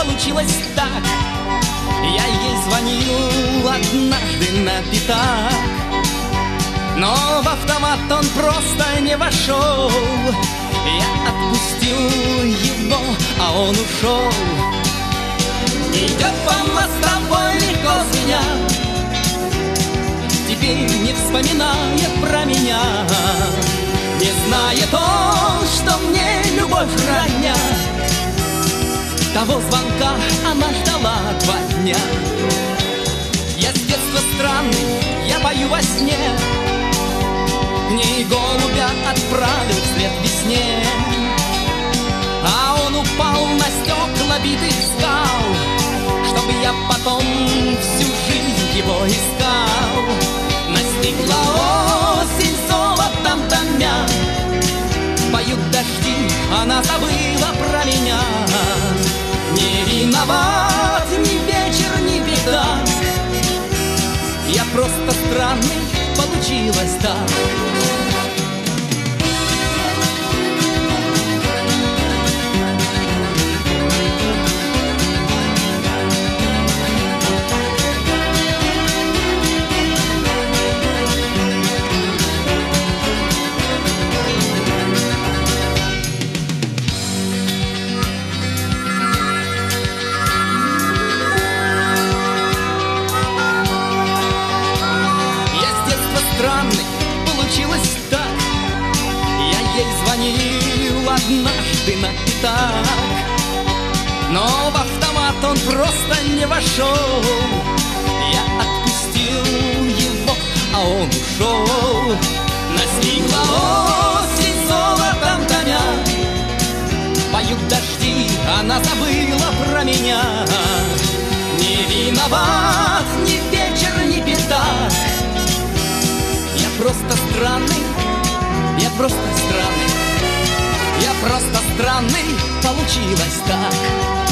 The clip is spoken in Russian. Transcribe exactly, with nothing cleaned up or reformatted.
получилось так. Я ей звонил однажды на пятак, но в автомат он просто не вошел. Я отпустил его, а он ушел. Идет по мостовой легко звеня, теперь не вспоминая про меня. Не знает он, что мне любовь родня. Того звонка она ждала два дня. Я с детства странный, я пою во сне, к ней голубя отправил вслед весне. А он упал на стекла битых скал, чтобы я потом всю жизнь его искал. Настигла осень золотом томя, поют дожди, она забыла про меня. Не виноват ни вечер, ни беда, я просто странный, получилось так. Странный, получилось так. Я ей звонил однажды на пятак, но в автомат он просто не вошел. Я отпустил его, а он ушел. Настигла осень золотом томя, поют дожди, она забыла про меня. Не виноват ни вечер, ни пятак, просто странный, я просто странный, я просто странный, получилось так.